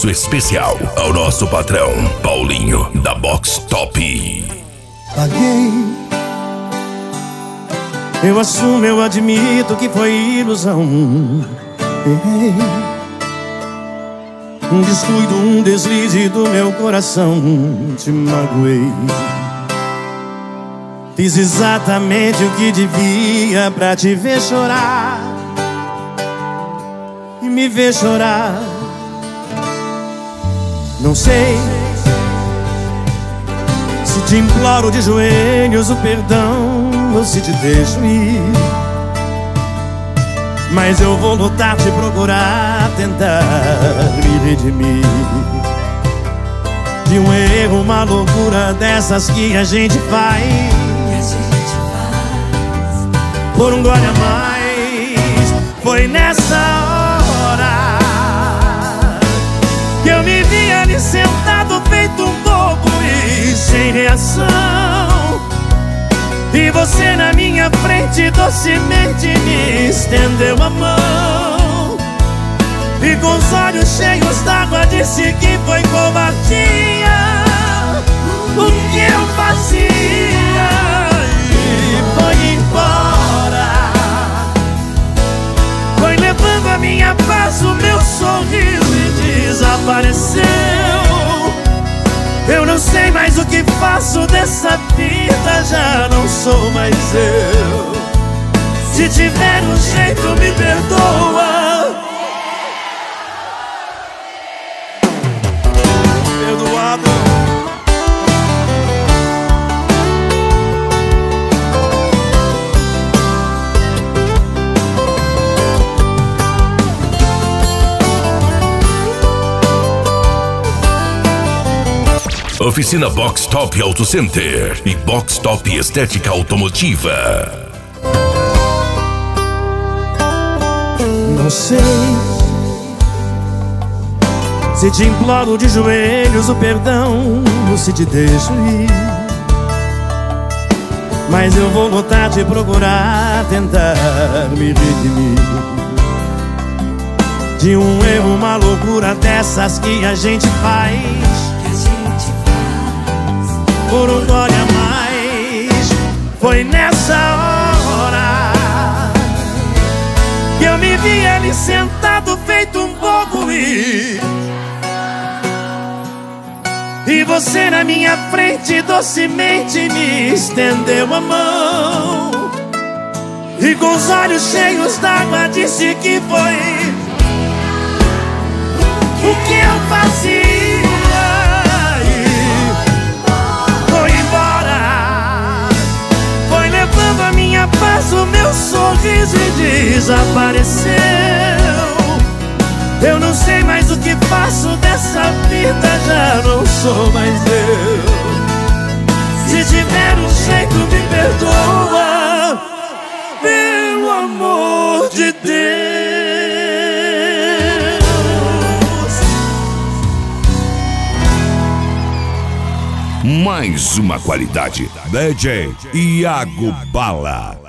abraço especial ao nosso patrão, Paulinho, da Box Top. Paguei. Eu assumo, eu admito que foi ilusão. Errei. Um descuido, um deslize do meu coração. Te magoei. Fiz exatamente o que devia pra te ver chorar e me ver chorar. Não sei se te imploro de joelhos o perdão ou se te deixo ir, mas eu vou lutar, te procurar, tentar me redimir de um erro, uma loucura dessas que a gente faz por um gole a mais. Foi nessa hora que eu me vi ali sentado feito um bobo e sem reação, e você na minha frente docemente me estendeu a mão, e com os olhos cheios d'água disse que foi covardia o que eu fazia, e foi embora. Foi levando a minha paz, o meu sorriso e desapareceu. Eu não sei mais o que faço dessa vida, já não sou mais eu. Se tiver um jeito, me perdoa. Perdoado. Oficina Box Top Auto Center e Box Top Estética Automotiva. Não sei se te imploro de joelhos o perdão ou se te deixo ir, mas eu vou lutar, te procurar, tentar me redimir de um erro, uma loucura dessas que a gente faz por um gole a mais. Foi nessa hora que eu me vi ali sentado feito um bobo e você na minha frente docemente me estendeu a mão, e com os olhos cheios d'água disse que foi o que eu fazia. O meu sorriso desapareceu. Eu não sei mais o que faço dessa vida, já não sou mais eu. Se tiver um jeito, me perdoa, pelo amor de Deus. Mais uma qualidade. DJ Iago Bala.